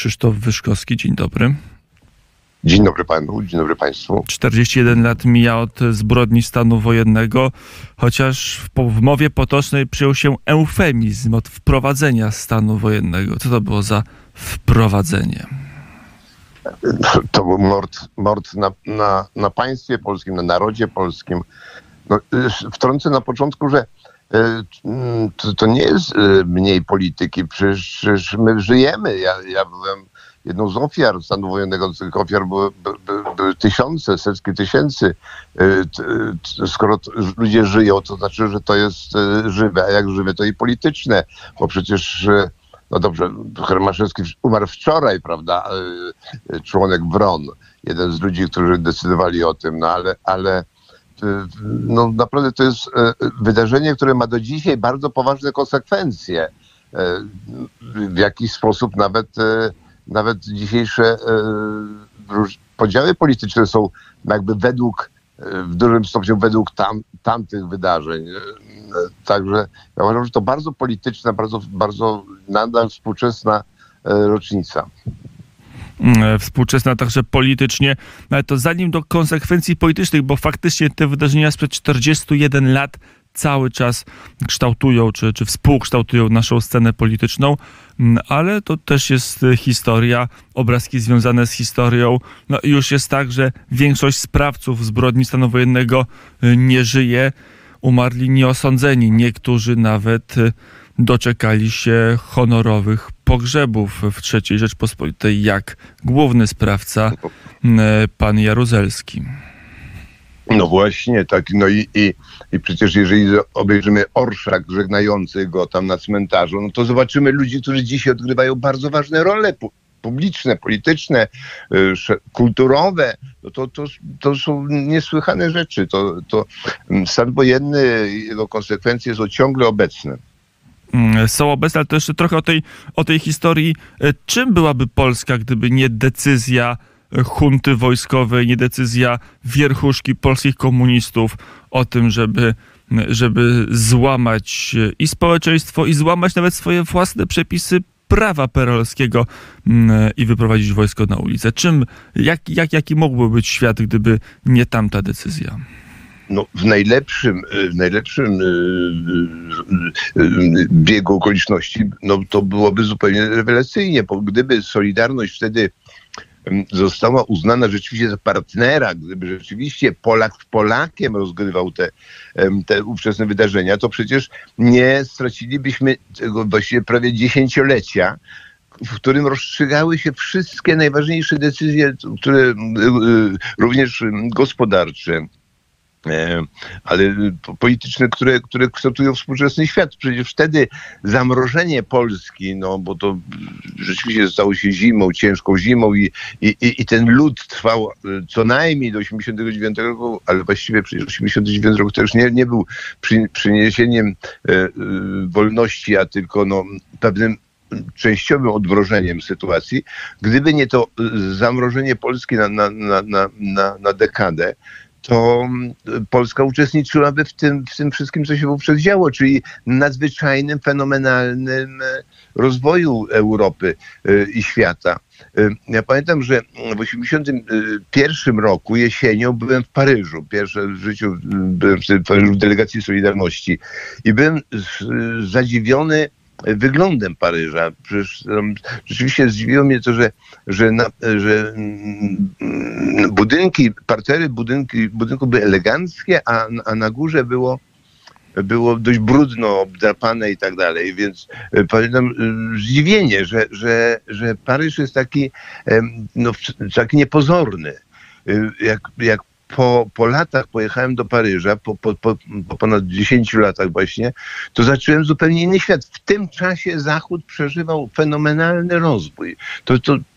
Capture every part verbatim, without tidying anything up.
Krzysztof Wyszkowski. Dzień dobry. Dzień dobry panu, dzień dobry państwu. czterdzieści jeden lat mija od zbrodni stanu wojennego, chociaż w, w mowie potocznej przyjął się eufemizm od wprowadzenia stanu wojennego. Co to było za wprowadzenie? To był mord, mord na, na, na państwie polskim, na narodzie polskim. No, wtrącę na początku, że to, to nie jest mniej polityki, przecież, przecież my żyjemy. Ja, ja byłem jedną z ofiar stanu wojennego, tych ofiar były, były, były tysiące, setki tysięcy. Skoro ludzie żyją, to znaczy, że to jest żywe, a jak żywe, to i polityczne, bo przecież, no dobrze, Hermaszewski umarł wczoraj, prawda, członek W R O N, jeden z ludzi, którzy decydowali o tym, no ale, ale no naprawdę to jest wydarzenie, które ma do dzisiaj bardzo poważne konsekwencje. W jakiś sposób nawet Nawet dzisiejsze podziały polityczne są jakby według, w dużym stopniu według tam, tamtych wydarzeń. Także ja uważam, że to bardzo polityczna, bardzo, bardzo nadal współczesna rocznica. Współczesna także politycznie, ale to zanim do konsekwencji politycznych, bo faktycznie te wydarzenia sprzed czterdziestu jeden lat cały czas kształtują, czy, czy współkształtują naszą scenę polityczną, ale to też jest historia, obrazki związane z historią. No i już jest tak, że większość sprawców zbrodni stanu wojennego nie żyje, umarli nieosądzeni. Niektórzy nawet doczekali się honorowych pogrzebów w trzeciej Rzeczpospolitej, jak główny sprawca, pan Jaruzelski. No właśnie, tak. No i, i, i przecież jeżeli obejrzymy orszak żegnający go tam na cmentarzu, no to zobaczymy ludzi, którzy dzisiaj odgrywają bardzo ważne role pu- publiczne, polityczne, y, kulturowe. No to, to, to są niesłychane rzeczy. To, to stan wojenny, jego konsekwencje są ciągle obecne. Są obecne, ale to jeszcze trochę o tej, o tej historii. Czym byłaby Polska, gdyby nie decyzja junty wojskowej, nie decyzja wierchuszki polskich komunistów o tym, żeby, żeby złamać i społeczeństwo, i złamać nawet swoje własne przepisy prawa perelowskiego i wyprowadzić wojsko na ulicę? Czym, jak, jak, jaki mógłby być świat, gdyby nie tamta decyzja? No, w najlepszym, w najlepszym biegu okoliczności, no, to byłoby zupełnie rewelacyjnie, bo gdyby Solidarność wtedy została uznana rzeczywiście za partnera, gdyby rzeczywiście Polak Polakiem rozgrywał te, te ówczesne wydarzenia, to przecież nie stracilibyśmy tego właściwie prawie dziesięciolecia, w którym rozstrzygały się wszystkie najważniejsze decyzje, które również gospodarcze, ale polityczne, które, które kształtują współczesny świat. Przecież wtedy zamrożenie Polski, no bo to rzeczywiście stało się zimą, ciężką zimą i, i, i ten lód trwał co najmniej do osiemdziesiątego dziewiątego roku, ale właściwie przecież osiemdziesiąty dziewiąty rok to już nie, nie był przy, przyniesieniem e, e, wolności, a tylko no, pewnym częściowym odmrożeniem sytuacji. Gdyby nie to zamrożenie Polski na, na, na, na, na, na dekadę, to Polska uczestniczyłaby w tym, w tym wszystkim, co się wówczas działo, czyli nadzwyczajnym, fenomenalnym rozwoju Europy i świata. Ja pamiętam, że w osiemdziesiątym pierwszym roku jesienią byłem w Paryżu. Pierwsze w życiu byłem w Paryżu w delegacji Solidarności i byłem zadziwiony wyglądem Paryża. Przecież um, rzeczywiście zdziwiło mnie to, że, że, na, że mm, budynki, partery budynki, budynku były eleganckie, a, a na górze było, było dość brudno, obdrapane i tak dalej. Więc e, pamiętam e, zdziwienie, że, że, że Paryż jest taki, e, no, taki niepozorny. E, jak, jak Po, po latach pojechałem do Paryża, po, po, po, po ponad dziesięciu latach właśnie, to zacząłem zupełnie inny świat. W tym czasie Zachód przeżywał fenomenalny rozwój. To, to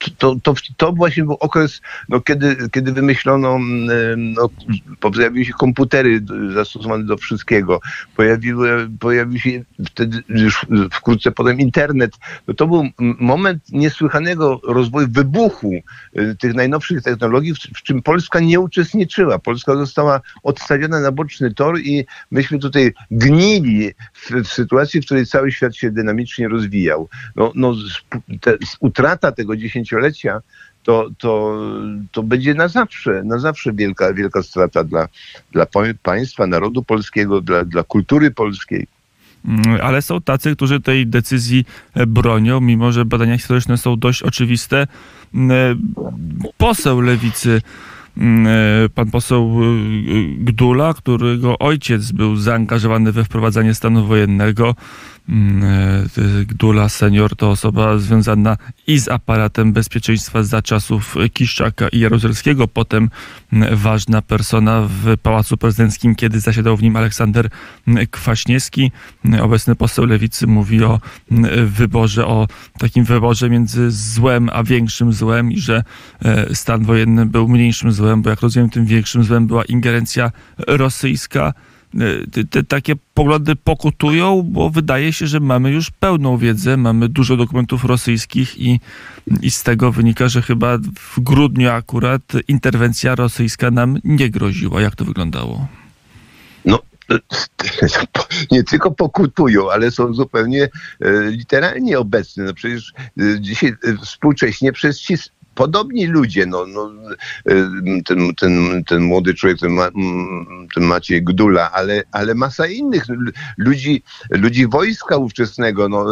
to, to, to właśnie był okres, no, kiedy, kiedy wymyślono, no, pojawiły się komputery zastosowane do wszystkiego, pojawiły, pojawił się wtedy już wkrótce potem internet. No, to był moment niesłychanego rozwoju, wybuchu tych najnowszych technologii, w, w czym Polska nie uczestniczyła. Polska została odstawiona na boczny tor i myśmy tutaj gnili w, w sytuacji, w której cały świat się dynamicznie rozwijał. No, no, te, utrata tego dziesięciolecia to, to, to będzie na zawsze, na zawsze wielka, wielka strata dla, dla państwa, narodu polskiego, dla, dla kultury polskiej. Ale są tacy, którzy tej decyzji bronią, mimo że badania historyczne są dość oczywiste. Poseł Lewicy, pan poseł Gdula, którego ojciec był zaangażowany we wprowadzanie stanu wojennego. Gdula senior to osoba związana i z aparatem bezpieczeństwa za czasów Kiszczaka i Jaruzelskiego, potem ważna persona w Pałacu Prezydenckim, kiedy zasiadał w nim Aleksander Kwaśniewski. Obecny poseł Lewicy mówi o wyborze, o takim wyborze między złem a większym złem i że stan wojenny był mniejszym złem, bo jak rozumiem, tym większym złem była ingerencja rosyjska. Te, te takie poglądy pokutują, bo wydaje się, że mamy już pełną wiedzę, mamy dużo dokumentów rosyjskich i, i z tego wynika, że chyba w grudniu akurat interwencja rosyjska nam nie groziła. Jak to wyglądało? No, nie tylko pokutują, ale są zupełnie literalnie obecne. No przecież dzisiaj współcześnie przez ci podobni ludzie, no, no ten, ten, ten młody człowiek, ten, Ma, ten Maciej Gdula, ale, ale masa innych ludzi, ludzi wojska ówczesnego. No,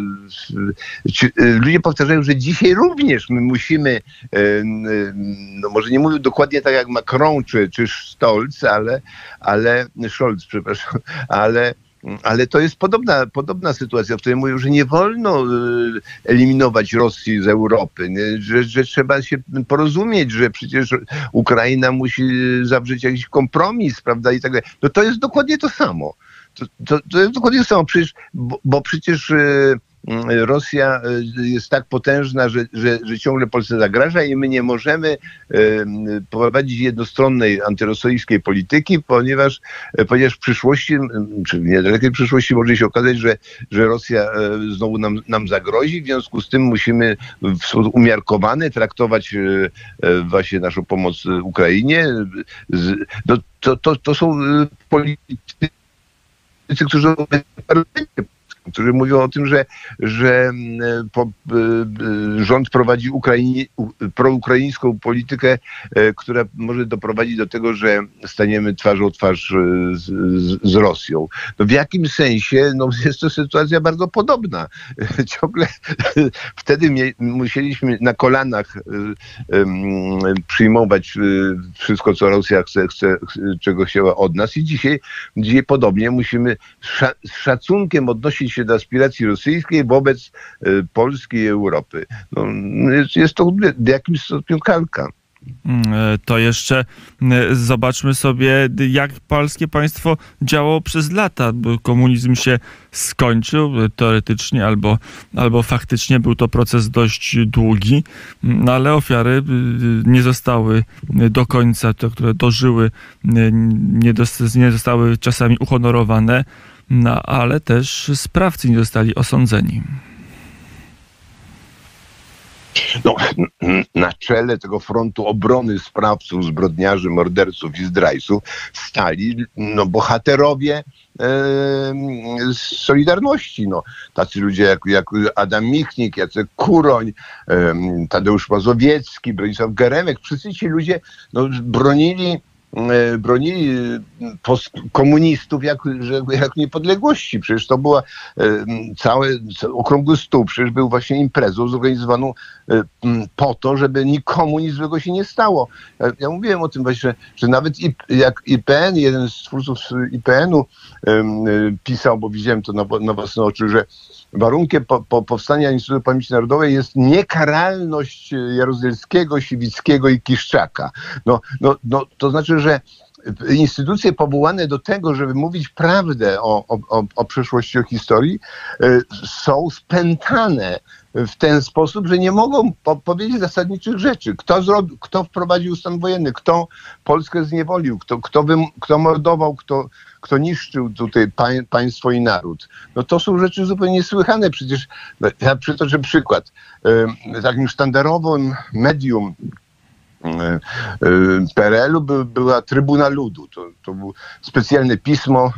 ludzie powtarzają, że dzisiaj również my musimy, no może nie mówię dokładnie tak jak Macron czy, czy Stolz, ale, ale Scholz, przepraszam, ale Ale to jest podobna, podobna sytuacja, w której mówią, że nie wolno eliminować Rosji z Europy, że, że trzeba się porozumieć, że przecież Ukraina musi zawrzeć jakiś kompromis, prawda, i tak dalej. No to jest dokładnie to samo. To, to, to jest dokładnie to samo, przecież, bo, bo przecież Rosja jest tak potężna, że, że, że ciągle Polsce zagraża i my nie możemy prowadzić jednostronnej antyrosyjskiej polityki, ponieważ, ponieważ w przyszłości, czy w niedalekiej przyszłości może się okazać, że, że Rosja znowu nam, nam zagrozi. W związku z tym musimy w sposób umiarkowany traktować właśnie naszą pomoc Ukrainie. To, to, to, to są politycy, którzy którzy mówią o tym, że, że po, rząd prowadzi Ukraini, proukraińską politykę, która może doprowadzić do tego, że staniemy twarzą w twarz z, z, z Rosją. No w jakim sensie no jest to sytuacja bardzo podobna. Ciągle wtedy mie, musieliśmy na kolanach um, przyjmować wszystko, co Rosja chce, chce, czego chciała od nas i dzisiaj, dzisiaj podobnie musimy sza, z szacunkiem odnosić się do aspiracji rosyjskiej wobec y, Polski i Europy. No, jest, jest to w jakimś stopniu kalka. To jeszcze zobaczmy sobie, jak polskie państwo działało przez lata. Komunizm się skończył teoretycznie albo, albo faktycznie. Był to proces dość długi, no ale ofiary nie zostały do końca, te, które dożyły, nie, dos- nie zostały czasami uhonorowane, no ale też sprawcy nie zostali osądzeni. No, na czele tego frontu obrony sprawców, zbrodniarzy, morderców i zdrajców stali no, bohaterowie e, z Solidarności. No, tacy ludzie jak, jak Adam Michnik, Jacek Kuroń, e, Tadeusz Mazowiecki, Bronisław Geremek. Wszyscy ci ludzie no, bronili bronili komunistów jak, jak niepodległości. Przecież to była cały, cały okrągły stół, przecież był właśnie imprezą zorganizowaną po to, żeby nikomu nic złego się nie stało. Ja, ja mówiłem o tym właśnie, że, że nawet I, jak I P N, jeden z twórców I P N-u um, pisał, bo widziałem to na, na własne oczy, że warunkiem po, po powstania Instytutu Pamięci Narodowej jest niekaralność Jaruzelskiego, Siwickiego i Kiszczaka. No, no, no, to znaczy, że instytucje powołane do tego, żeby mówić prawdę o, o, o przeszłości, o historii, są spętane w ten sposób, że nie mogą po- powiedzieć zasadniczych rzeczy. Kto, zrobił, kto wprowadził stan wojenny, kto Polskę zniewolił, kto, kto, wym, kto mordował, kto, kto niszczył tutaj pań, państwo i naród. No to są rzeczy zupełnie niesłychane. Przecież ja przytoczę przykład. Takim sztandarowym medium P R L u by, była Trybuna Ludu. To, to było specjalne pismo,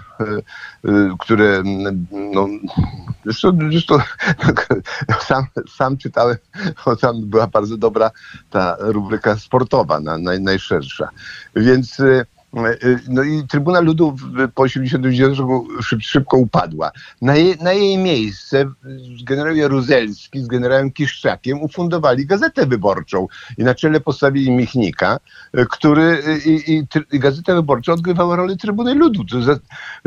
które no, zresztą, zresztą sam, sam czytałem, bo tam była bardzo dobra ta rubryka sportowa, na, naj, najszersza. Więc no i Trybuna Ludu po osiemdziesiątym dziewiątym roku szyb, szybko upadła. Na, je, na jej miejsce generał Jaruzelski z generałem Kiszczakiem ufundowali Gazetę Wyborczą i na czele postawili Michnika, który i, i, i Gazeta Wyborcza odgrywała rolę Trybuny Ludu. To za,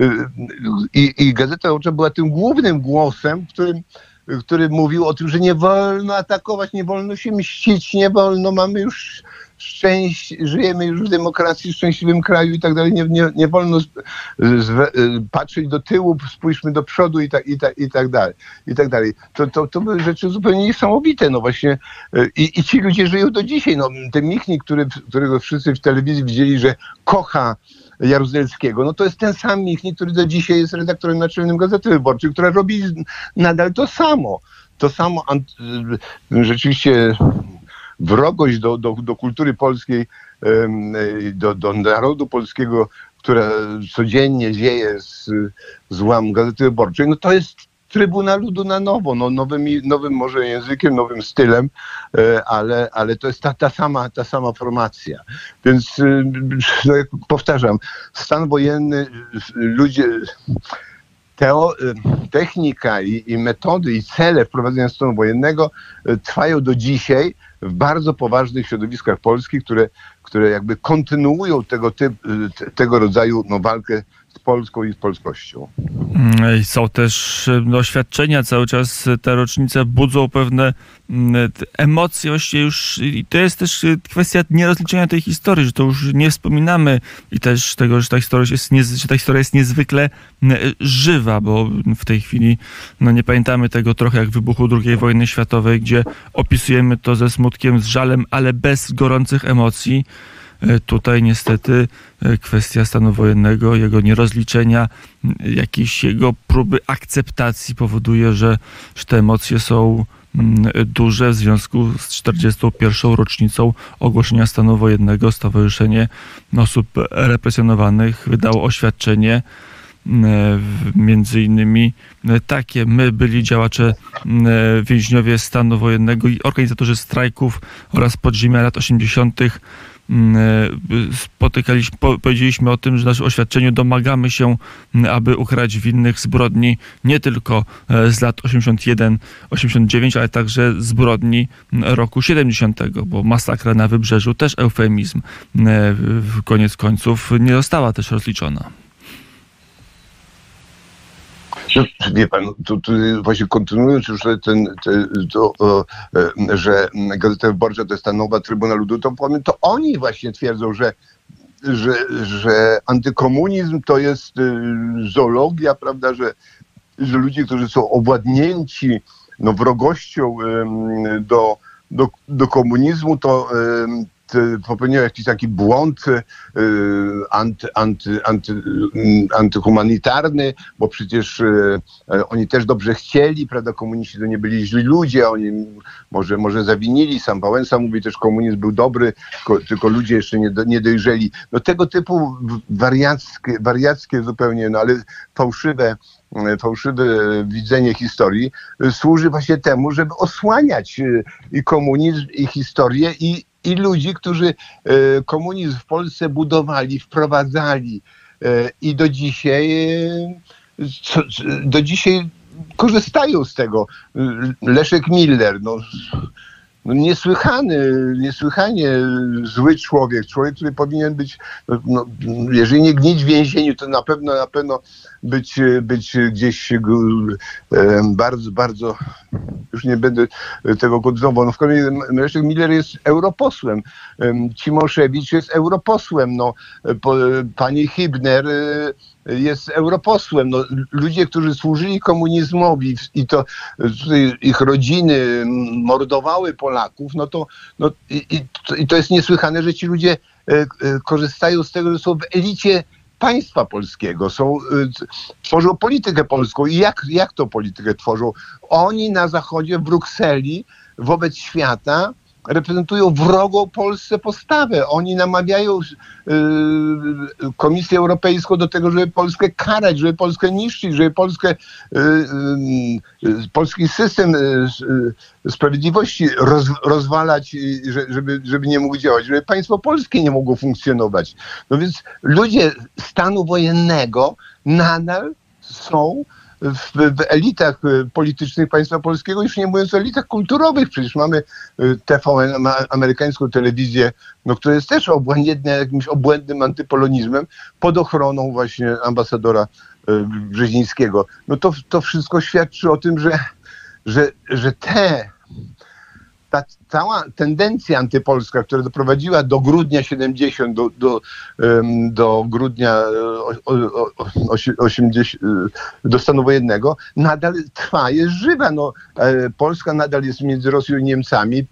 i, I Gazeta Wyborcza była tym głównym głosem, którym który mówił o tym, że nie wolno atakować, nie wolno się mścić, nie wolno, mamy już szczęście, żyjemy już w demokracji, w szczęśliwym kraju i tak dalej, nie, nie, nie wolno z, z, patrzeć do tyłu, spójrzmy do przodu i tak, i tak, i tak dalej. I tak dalej. To, to, to były rzeczy zupełnie niesamowite, no właśnie. I, i ci ludzie żyją do dzisiaj. No, ten Michnik, który, którego wszyscy w telewizji widzieli, że kocha Jaruzelskiego, no to jest ten sam Michnik, który do dzisiaj jest redaktorem naczelnym Gazety Wyborczej, która robi nadal to samo. To samo rzeczywiście wrogość do, do, do kultury polskiej, do, do narodu polskiego, która codziennie dzieje z, z łam Gazety Wyborczej, no to jest Trybuna Ludu na nowo, no nowym, nowym może językiem, nowym stylem, ale, ale to jest ta, ta, sama, ta sama formacja. Więc no jak powtarzam, stan wojenny, ludzie, teo, technika i, i metody i cele wprowadzenia stanu wojennego trwają do dzisiaj w bardzo poważnych środowiskach polskich, które, które jakby kontynuują tego, typ, tego rodzaju no, walkę z Polską i z polskością. I są też doświadczenia, cały czas te rocznice budzą pewne emocje właśnie już i to jest też kwestia nierozliczenia tej historii, że to już nie wspominamy i też tego, że ta historia jest, nie, że ta historia jest niezwykle żywa, bo w tej chwili no nie pamiętamy tego trochę jak wybuchu drugiej wojny światowej, gdzie opisujemy to ze smutkiem, z żalem, ale bez gorących emocji. Tutaj niestety kwestia stanu wojennego, jego nierozliczenia, jakiejś jego próby akceptacji powoduje, że, że te emocje są duże. W związku z czterdziestą pierwszą rocznicą ogłoszenia stanu wojennego Stowarzyszenie Osób Represjonowanych wydało oświadczenie, między innymi takie: my, byli działacze, więźniowie stanu wojennego i organizatorzy strajków oraz podziemia lat osiemdziesiątych spotykaliśmy, powiedzieliśmy o tym, że w naszym oświadczeniu domagamy się, aby ukarać winnych zbrodni nie tylko z lat osiemdziesiąt jeden osiemdziesiąt dziewięć, ale także zbrodni roku siedemdziesiątego, bo masakra na Wybrzeżu, też eufemizm, w koniec końców nie została też rozliczona. No, wie pan, to, to właśnie kontynuując już ten, ten to, to, że Gazeta Wyborcza to jest ta nowa Trybuna Ludu, to powiem, to oni właśnie twierdzą, że, że, że antykomunizm to jest zoologia, prawda, że, że ludzie, którzy są owładnięci no, wrogością do, do, do komunizmu, to popełniają jakiś taki błąd anty, anty, anty, antyhumanitarny, bo przecież oni też dobrze chcieli, prawda, komuniści to nie byli źli ludzie, oni może, może zawinili, sam Wałęsa mówi też, komunizm był dobry, tylko, tylko ludzie jeszcze nie, do, nie dojrzeli. No tego typu wariackie, wariackie zupełnie, no ale fałszywe fałszywe widzenie historii służy właśnie temu, żeby osłaniać i komunizm, i historię, i I ludzi, którzy komunizm w Polsce budowali, wprowadzali i do dzisiaj, do dzisiaj korzystają z tego. Leszek Miller, no, no niesłychany, niesłychanie zły człowiek, człowiek, który powinien być, no, no, jeżeli nie gnić w więzieniu, to na pewno, na pewno być, być gdzieś e, bardzo, bardzo, już nie będę tego kontynuował. No w kolei Leszek Miller jest europosłem, Cimoszewicz jest europosłem, no, po, pani Hübner jest europosłem. No, ludzie, którzy służyli komunizmowi i to tutaj ich rodziny mordowały Polaków, no to, no, i, i to jest niesłychane, że ci ludzie korzystają z tego, że są w elicie państwa polskiego, są, tworzą politykę polską. I jak, jak to politykę tworzą? Oni na Zachodzie, w Brukseli, wobec świata reprezentują wrogą Polsce postawę. Oni namawiają y, Komisję Europejską do tego, żeby Polskę karać, żeby Polskę niszczyć, żeby Polskę, y, y, polski system y, y, sprawiedliwości roz, rozwalać, y, żeby, żeby nie mógł działać, żeby państwo polskie nie mogło funkcjonować. No więc ludzie stanu wojennego nadal są W, w elitach politycznych państwa polskiego, już nie mówiąc o elitach kulturowych. Przecież mamy T V N, amerykańską telewizję, no, która jest też obłędna, jakimś obłędnym antypolonizmem pod ochroną właśnie ambasadora Brzezińskiego. No to, to wszystko świadczy o tym, że, że, że te ta cała tendencja antypolska, która doprowadziła do grudnia siedemdziesiątego, do, do, do grudnia osiemdziesiątego, do stanu wojennego, nadal trwa, jest żywa. No, Polska nadal jest między Rosją i Niemcami.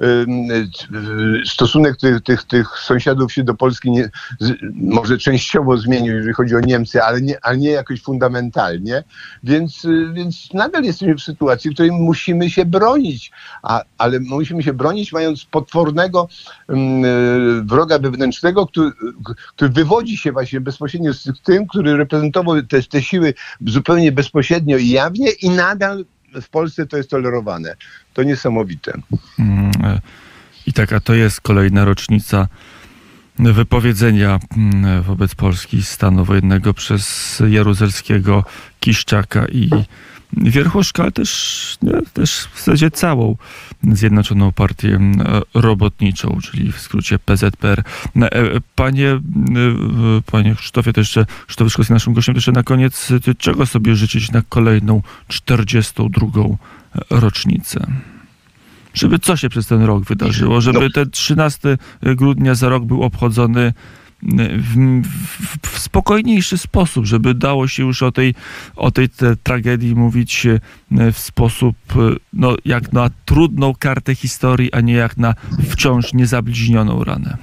Stosunek tych, tych, tych sąsiadów się do Polski nie, może częściowo zmienił, jeżeli chodzi o Niemcy, ale nie, ale nie jakoś fundamentalnie. Więc, więc nadal jesteśmy w sytuacji, w której musimy się bronić. A, ale musimy się bronić, mając potwornego um, wroga wewnętrznego, który, który wywodzi się właśnie bezpośrednio z tym, który reprezentował te, te siły zupełnie bezpośrednio i jawnie i nadal w Polsce to jest tolerowane. To niesamowite. I taka to jest kolejna rocznica wypowiedzenia wobec Polski stanu wojennego przez Jaruzelskiego, Kiszczaka i Wierchuszka, ale też, nie, też w zasadzie całą Zjednoczoną Partię Robotniczą, czyli w skrócie P Z P R. Panie, panie Krzysztofie, to jeszcze Krzysztof Wyszkowski naszym gościem, to jeszcze na koniec, czego sobie życzyć na kolejną czterdziestą drugą rocznicę? Żeby co się przez ten rok wydarzyło? Żeby ten trzynastego grudnia za rok był obchodzony W, w, w spokojniejszy sposób, żeby dało się już o tej, o tej te, tragedii mówić w sposób, no, jak na trudną kartę historii, a nie jak na wciąż niezabliźnioną ranę.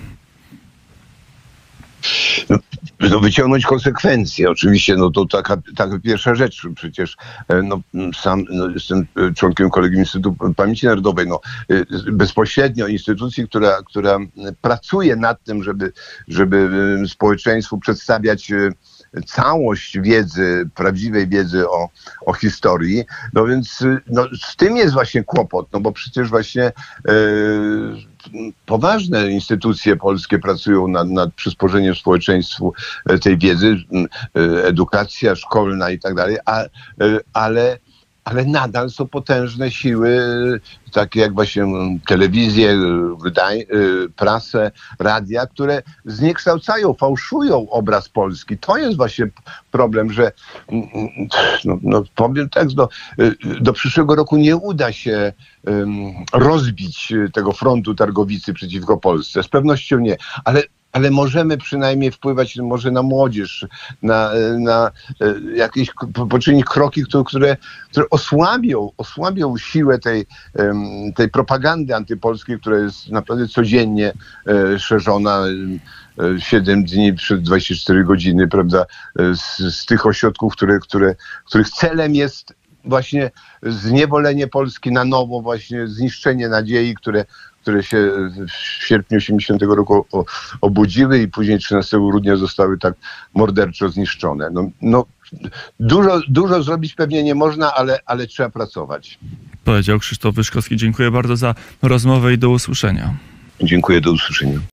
No, no wyciągnąć konsekwencje. Oczywiście, no to taka, taka pierwsza rzecz. Przecież no, sam no, jestem członkiem Kolegium Instytutu Pamięci Narodowej. No, bezpośrednio instytucji, która, która pracuje nad tym, żeby, żeby społeczeństwu przedstawiać całość wiedzy, prawdziwej wiedzy o, o historii. No więc no, z tym jest właśnie kłopot, no bo przecież właśnie e, poważne instytucje polskie pracują nad, nad przysporzeniem społeczeństwu tej wiedzy, edukacja szkolna i tak dalej, ale ale nadal są potężne siły, takie jak właśnie telewizję, wydaj, prasę, radia, które zniekształcają, fałszują obraz Polski. To jest właśnie problem, że no, no powiem tak, do, do przyszłego roku nie uda się um, rozbić tego frontu Targowicy przeciwko Polsce. Z pewnością nie, ale ale możemy przynajmniej wpływać może na młodzież, na, na jakieś, poczynić kroki, które, które osłabią, osłabią siłę tej, tej propagandy antypolskiej, która jest naprawdę codziennie szerzona siedem dni przez dwadzieścia cztery godziny, prawda, z, z tych ośrodków, które, które, których celem jest właśnie zniewolenie Polski na nowo, właśnie zniszczenie nadziei, które które się w sierpniu osiemdziesiątego roku obudziły i później trzynastego grudnia zostały tak morderczo zniszczone. No, no, dużo, dużo zrobić pewnie nie można, ale, ale trzeba pracować. Powiedział Krzysztof Wyszkowski. Dziękuję bardzo za rozmowę i do usłyszenia. Dziękuję, do usłyszenia.